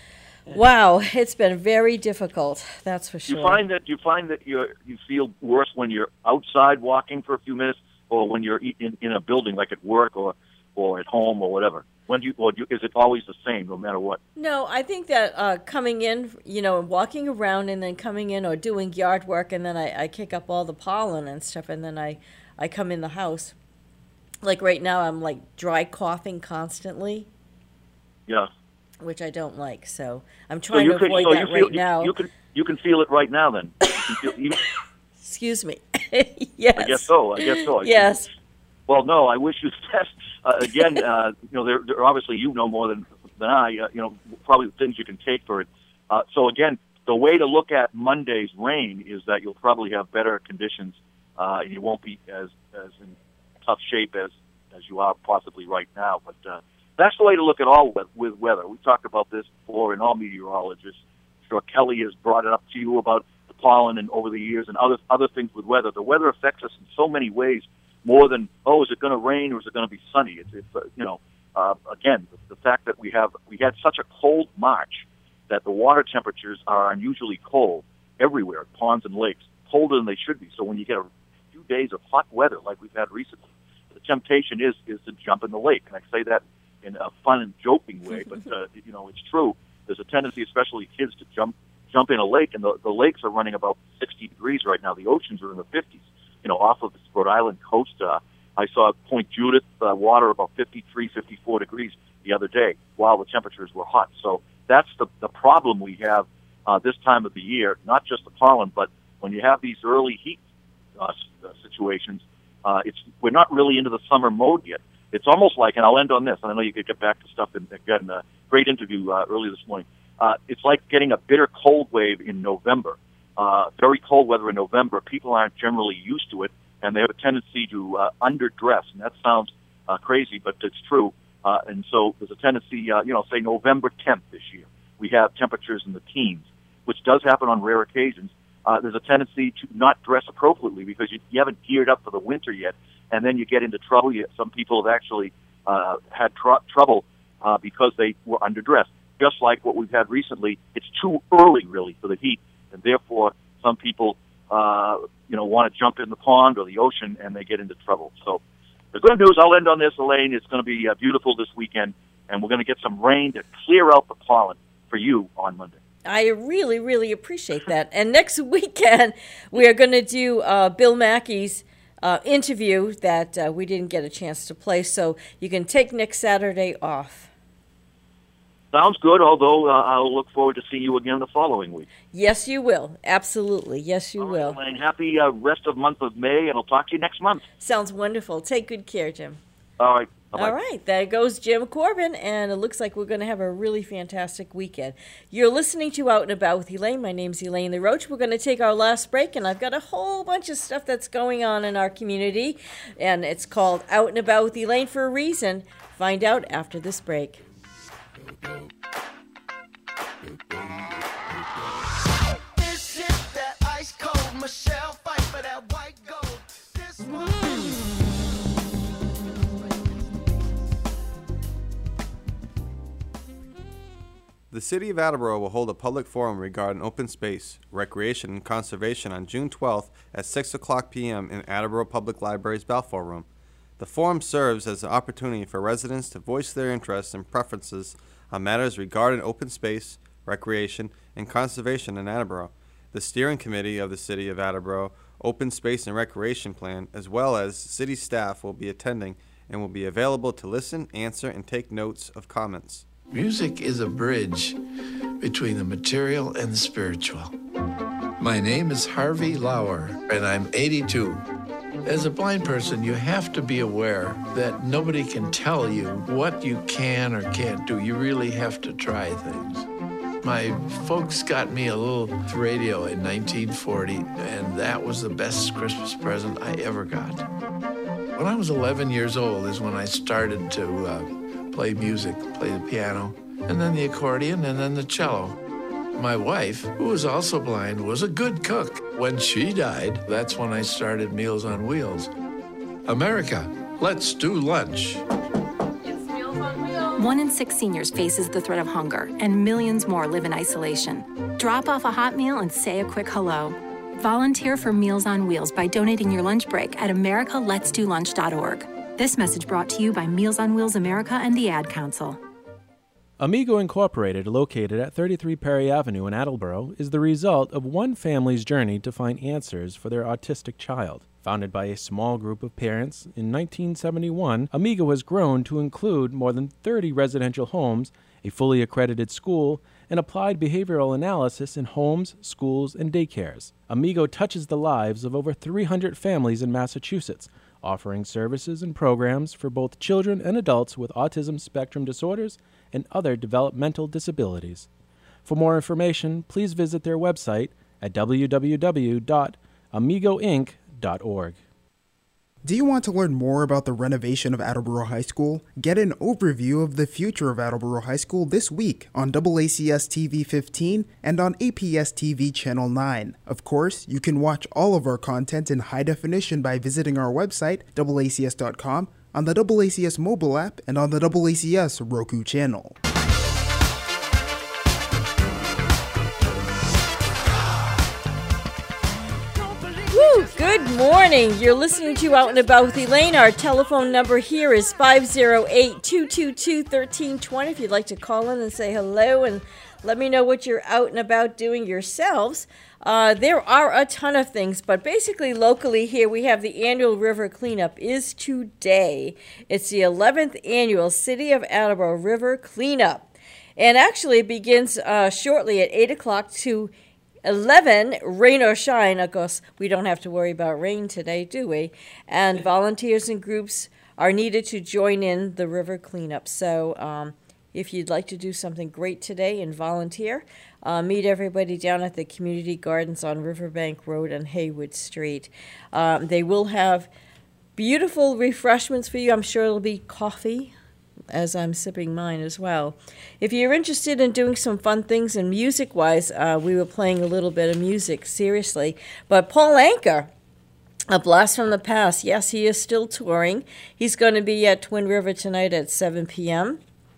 wow, it's been very difficult, that's for sure. You find that you find that you you feel worse when you're outside walking for a few minutes or when you're in, in a building like at work or, or at home or whatever? When do you, or do you, is it always the same no matter what? No, I think that uh, coming in, you know, walking around and then coming in or doing yard work and then I, I kick up all the pollen and stuff and then I, I come in the house. Like right now, I'm like dry coughing constantly. Yeah. Which I don't like, so I'm trying so to can, avoid so that you feel, right now. You, you can you can feel it right now. Then. You can feel, you, Excuse me. Yes. I guess so. I guess so. Yes. Well, no. I wish you the best. Uh, again, uh, you know, there, there obviously you know more than than I. Uh, you know, probably the things you can take for it. Uh, so again, the way to look at Monday's rain is that you'll probably have better conditions, uh, and you won't be as as in tough shape as as you are possibly right now. But uh, that's the way to look at all with, with weather. We talked about this before, and all meteorologists. I'm sure Kelly has brought it up to you about the pollen and over the years and other other things with weather. The weather affects us in so many ways, more than oh, is it going to rain or is it going to be sunny? It's, it's uh, you know, uh, again, the, the fact that we have we had such a cold March that the water temperatures are unusually cold everywhere, ponds and lakes, colder than they should be. So when you get a few days of hot weather like we've had recently, the temptation is is to jump in the lake. And I say that in a fun and joking way, but uh, you know it's true. There's a tendency, especially kids, to jump jump in a lake, and the, the lakes are running about sixty degrees right now. The oceans are in the fifties. You know, off of the Rhode Island coast, uh, I saw Point Judith uh, water about fifty-three, fifty-four degrees the other day while the temperatures were hot. So that's the the problem we have uh, this time of the year. Not just the pollen, but when you have these early heat uh, situations. Uh, it's we're not really into the summer mode yet. It's almost like, and I'll end on this, and I know you could get back to stuff, and again, a great interview uh, earlier this morning. Uh, it's like getting a bitter cold wave in November. Uh, very cold weather in November. People aren't generally used to it, and they have a tendency to uh, underdress, and that sounds uh, crazy, but it's true. Uh, and so there's a tendency, uh, you know, say November tenth this year, we have temperatures in the teens, which does happen on rare occasions. Uh, there's a tendency to not dress appropriately because you, you haven't geared up for the winter yet, and then you get into trouble. You, some people have actually uh, had tr- trouble uh, because they were underdressed. Just like what we've had recently, it's too early, really, for the heat, and therefore some people, uh, you know, want to jump in the pond or the ocean, and they get into trouble. So the good news, I'll end on this, Elaine, it's going to be uh, beautiful this weekend, and we're going to get some rain to clear out the pollen for you on Monday. I really, really appreciate that. And next weekend, we are going to do uh, Bill Mackey's uh, interview that uh, we didn't get a chance to play, so you can take next Saturday off. Sounds good, although uh, I'll look forward to seeing you again the following week. Yes, you will. Absolutely. Yes, you All will. Right, happy uh, rest of month of May, and I'll talk to you next month. Sounds wonderful. Take good care, Jim. All right. Bye-bye. All right, there goes Jim Corbin, and it looks like we're going to have a really fantastic weekend. You're listening to Out and About with Elaine. My name's Elaine LaRoche. We're going to take our last break, and I've got a whole bunch of stuff that's going on in our community, and it's called Out and About with Elaine for a reason. Find out after this break. This is that ice cold Michelle fight for that white gold. This one. The City of Attleboro will hold a public forum regarding open space, recreation, and conservation on June twelfth at six o'clock p.m. in Attleboro Public Library's Balfour Room. The forum serves as an opportunity for residents to voice their interests and preferences on matters regarding open space, recreation, and conservation in Attleboro, the steering committee of the City of Attleboro Open Space and Recreation Plan, as well as city staff will be attending and will be available to listen, answer, and take notes of comments. Music is a bridge between the material and the spiritual. My name is Harvey Lauer, and I'm eighty-two. As a blind person, you have to be aware that nobody can tell you what you can or can't do. You really have to try things. My folks got me a little radio in nineteen forty, and that was the best Christmas present I ever got. When I was eleven years old is when I started to uh, play music, play the piano, and then the accordion, and then the cello. My wife, who was also blind, was a good cook. When she died, that's when I started Meals on Wheels. America, let's do lunch. One in six seniors faces the threat of hunger, and millions more live in isolation. Drop off a hot meal and say a quick hello. Volunteer for Meals on Wheels by donating your lunch break at america lets do lunch dot org. This message brought to you by Meals on Wheels America and the Ad Council. Amigo Incorporated, located at thirty-three Perry Avenue in Attleboro, is the result of one family's journey to find answers for their autistic child. Founded by a small group of parents in nineteen seventy-one, Amigo has grown to include more than thirty residential homes, a fully accredited school, and applied behavioral analysis in homes, schools, and daycares. Amigo touches the lives of over three hundred families in Massachusetts, offering services and programs for both children and adults with autism spectrum disorders and other developmental disabilities. For more information, please visit their website at w w w dot amigo inc dot org. Do you want to learn more about the renovation of Attleboro High School? Get an overview of the future of Attleboro High School this week on A A C S T V fifteen and on A P S T V Channel nine. Of course, you can watch all of our content in high definition by visiting our website, A A C S dot com, on the A A C S mobile app, and on the A A C S Roku channel. Woo! Good morning. You're listening to Out and About with Elaine. Our telephone number here is five oh eight, two two two, one three two zero. If you'd like to call in and say hello and let me know what you're out and about doing yourselves. Uh, there are a ton of things, but basically locally here we have the annual river cleanup is today. It's the eleventh annual City of Attleboro River Cleanup. And actually it begins uh, shortly at eight o'clock to eleven, rain or shine. Of course, we don't have to worry about rain today, do we? And volunteers and groups are needed to join in the river cleanup. So um, if you'd like to do something great today and volunteer, uh, meet everybody down at the community gardens on Riverbank Road and Haywood Street. Um, they will have beautiful refreshments for you. I'm sure it'll be coffee, as I'm sipping mine as well. If you're interested in doing some fun things and music-wise, uh, we were playing a little bit of music, seriously. But Paul Anka, a blast from the past. Yes, he is still touring. He's going to be at Twin River tonight at seven p.m.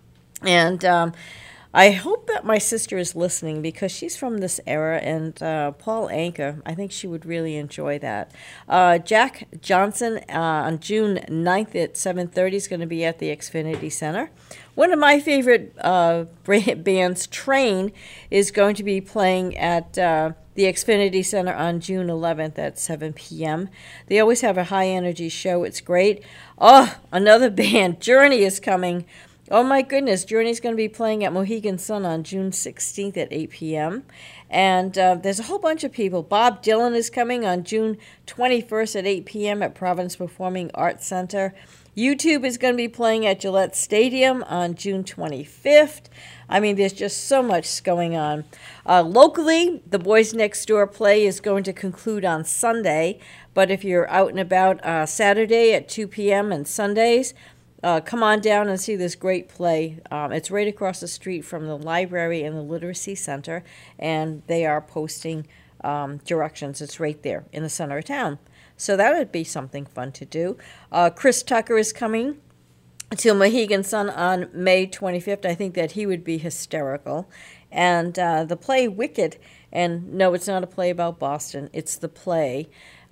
And um, I hope that my sister is listening because she's from this era, and uh, Paul Anka, I think she would really enjoy that. Uh, Jack Johnson uh, on June ninth at seven thirty is going to be at the Xfinity Center. One of my favorite uh, bands, Train, is going to be playing at uh, the Xfinity Center on June eleventh at seven p.m. They always have a high-energy show. It's great. Oh, another band, Journey, is coming. Oh my goodness, Journey's going to be playing at Mohegan Sun on June sixteenth at eight p.m. And uh, there's a whole bunch of people. Bob Dylan is coming on June twenty-first at eight p.m. at Providence Performing Arts Center. YouTube is going to be playing at Gillette Stadium on June twenty-fifth. I mean, there's just so much going on. Uh, locally, the Boys Next Door play is going to conclude on Sunday. But if you're out and about uh, Saturday at two p.m. and Sundays, Uh, come on down and see this great play. Um, it's right across the street from the library and the Literacy Center, and they are posting um, directions. It's right there in the center of town. So that would be something fun to do. Uh, Chris Tucker is coming to Mohegan Sun on May twenty-fifth. I think that he would be hysterical. And uh, the play Wicked, and no, it's not a play about Boston. It's the play.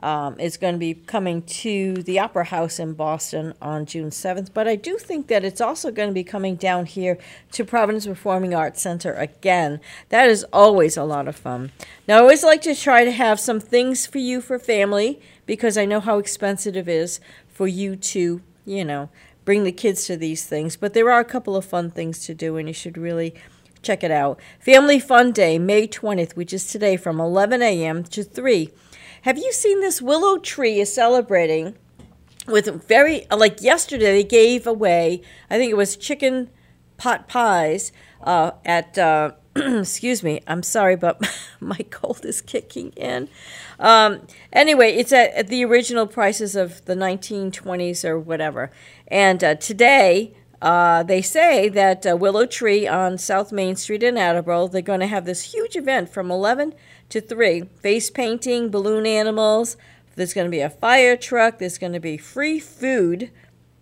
um, is going to be coming to the Opera House in Boston on June seventh. But I do think that it's also going to be coming down here to Providence Performing Arts Center again. That is always a lot of fun. Now, I always like to try to have some things for you for family, because I know how expensive it is for you to, you know, bring the kids to these things. But there are a couple of fun things to do, and you should really check it out. Family Fun Day, May twentieth, which is today, from eleven a.m. to three. Have you seen this? Willow Tree is celebrating with very, like yesterday, they gave away, I think it was chicken pot pies uh, at, uh, excuse me, I'm sorry, but my cold is kicking in. Um, anyway, it's at, at the original prices of the nineteen twenties or whatever. And uh, today, uh, they say that uh, Willow Tree on South Main Street in Attleboro, they're going to have this huge event from eleven to three. Face painting, balloon animals. There's going to be a fire truck. There's going to be free food.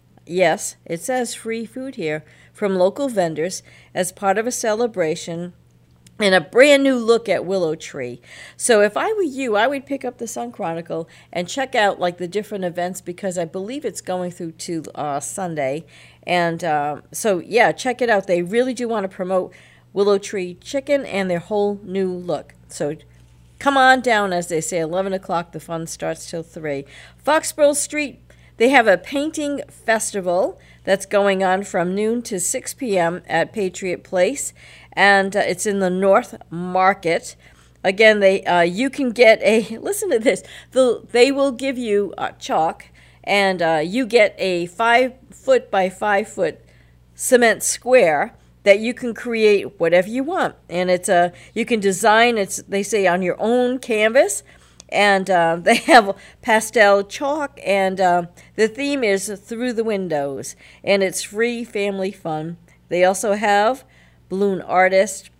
Yes, it says free food here from local vendors as part of a celebration and a brand new look at Willow Tree. So if I were you, I would pick up the Sun Chronicle and check out like the different events, because I believe it's going through to uh, Sunday. And uh, so, yeah, check it out. They really do want to promote Willow Tree Chicken and their whole new look. So come on down, as they say, eleven o'clock. The fun starts till three. Foxborough Street, they have a painting festival that's going on from noon to six p.m. at Patriot Place, and uh, it's in the North Market. Again, they uh, you can get a, listen to this, the, they will give you uh, chalk, and uh, you get a five foot by five foot cement square that you can create whatever you want. And it's a, you can design, it's, they say, on your own canvas. And uh, they have pastel chalk, and uh, the theme is Through the Windows. And it's free family fun. They also have balloon artists.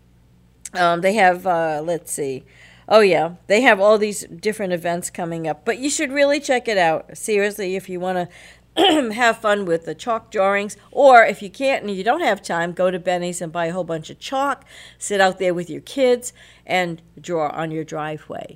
Um, they have, uh, let's see, oh yeah, they have all these different events coming up. But you should really check it out, seriously, if you want to have fun with the chalk drawings. Or if you can't and you don't have time, go to Benny's and buy a whole bunch of chalk, sit out there with your kids, and draw on your driveway.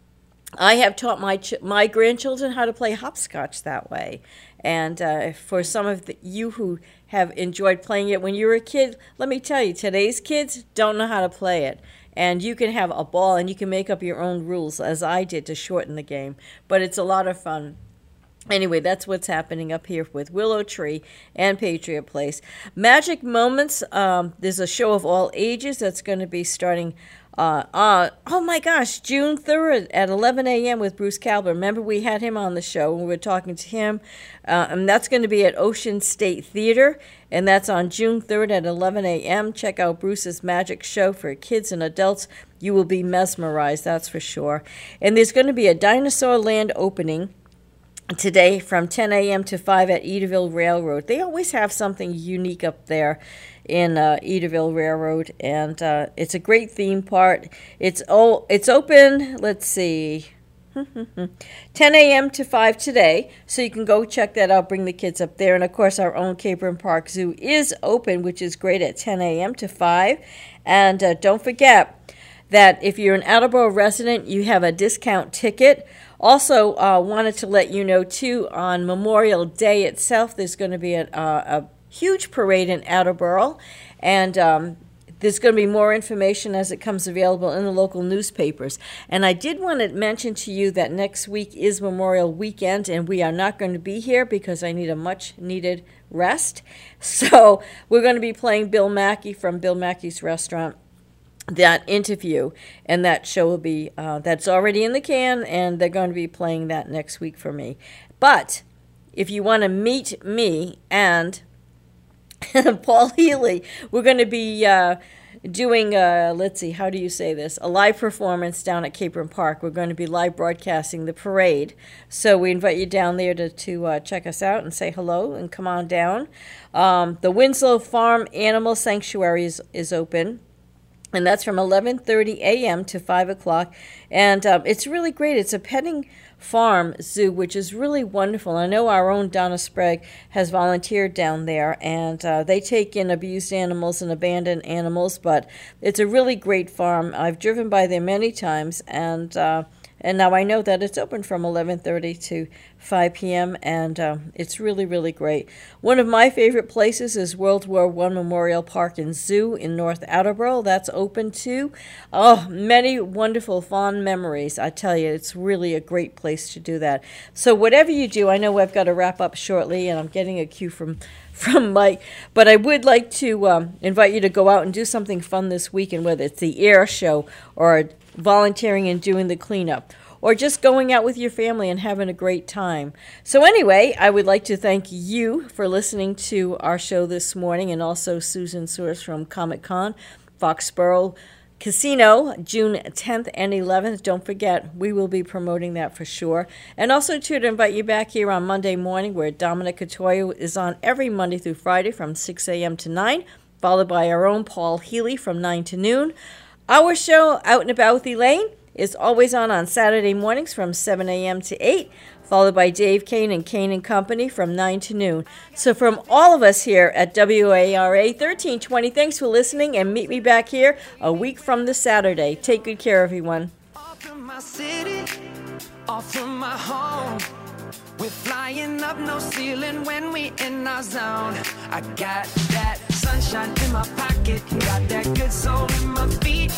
I have taught my ch- my grandchildren how to play hopscotch that way. And uh, for some of the, you who have enjoyed playing it when you were a kid, let me tell you, today's kids don't know how to play it. And you can have a ball and you can make up your own rules, as I did, to shorten the game. But it's a lot of fun. Anyway, that's what's happening up here with Willow Tree and Patriot Place. Magic Moments, um, there's a show of all ages that's going to be starting, uh, uh, oh my gosh, June third at eleven a.m. with Bruce Calber. Remember, we had him on the show and we were talking to him. Uh, and that's going to be at Ocean State Theater, and that's on June third at eleven a.m. Check out Bruce's magic show for kids and adults. You will be mesmerized, that's for sure. And there's going to be a Dinosaur Land opening today from ten a.m. to five at Edaville Railroad. They always have something unique up there in uh, Edaville Railroad, and uh, it's a great theme park. It's oh, it's open, let's see, ten a.m. to five today, so you can go check that out, bring the kids up there. And of course, our own Capron Park Zoo is open, which is great, at ten a.m. to five. And uh, don't forget that if you're an Attleboro resident, you have a discount ticket. Also, uh, wanted to let you know, too, on Memorial Day itself, there's going to be a, a, a huge parade in Attleboro, and um, there's going to be more information as it comes available in the local newspapers. And I did want to mention to you that next week is Memorial Weekend, and we are not going to be here because I need a much-needed rest. So we're going to be playing Bill Mackey from Bill Mackey's Restaurant, that interview, and that show will be, uh, that's already in the can, and they're going to be playing that next week for me. But if you want to meet me and Paul Healy, we're going to be uh, doing, uh, let's see, how do you say this, a live performance down at Capron Park. We're going to be live broadcasting the parade, so we invite you down there to, to uh, check us out and say hello and come on down. Um, the Winslow Farm Animal Sanctuary is, is open, and that's from eleven thirty a.m. to five o'clock. And um, it's really great. It's a petting farm zoo, which is really wonderful. I know our own Donna Sprague has volunteered down there, and uh, they take in abused animals and abandoned animals, but it's a really great farm. I've driven by there many times, and uh, And now I know that it's open from eleven thirty to five p.m., and um, it's really, really great. One of my favorite places is World War One Memorial Park and Zoo in North Attleboro. That's open too. Oh, many wonderful, fond memories. I tell you, it's really a great place to do that. So whatever you do, I know I've got to wrap up shortly, and I'm getting a cue from from Mike, but I would like to um, invite you to go out and do something fun this weekend, whether it's the air show or volunteering and doing the cleanup, or just going out with your family and having a great time. So anyway, I would like to thank you for listening to our show this morning, and also Susan Source from Comic Con, Foxborough Casino, June tenth and eleventh. Don't forget, we will be promoting that for sure. And also, too, to invite you back here on Monday morning, where Dominic Catoyo is on every Monday through Friday from six a.m. to nine, followed by our own Paul Healy from nine to noon. Our show, Out and About with Elaine, is always on on Saturday mornings from seven a.m. to eight, followed by Dave Kane and Kane and Company from nine to noon. So from all of us here at W A R A thirteen twenty, thanks for listening, and meet me back here a week from this Saturday. Take good care, everyone. Off from my city, off from my home. We're flying up, no ceiling when we in our zone. I got that sunshine in my pocket, got that good soul in my feet.